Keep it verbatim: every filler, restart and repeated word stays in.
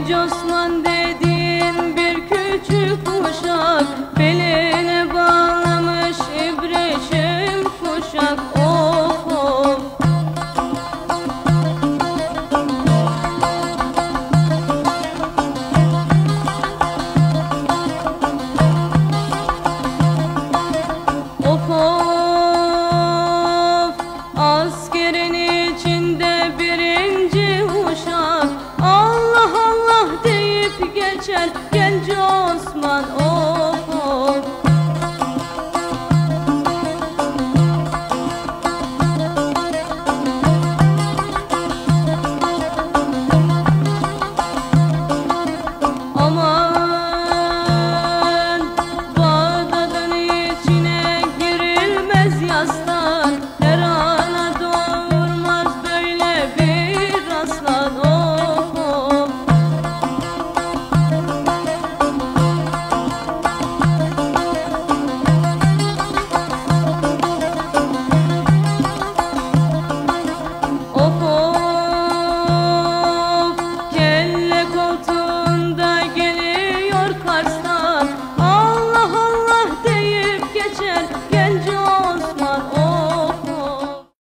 Genç Osman dediğin bir küçük uşak, beline bağlamış İbrişim kuşak. Of of. Of of. Askerin içinde birinci uşak, Allah Allah deyip geçer genç Osman. Oh.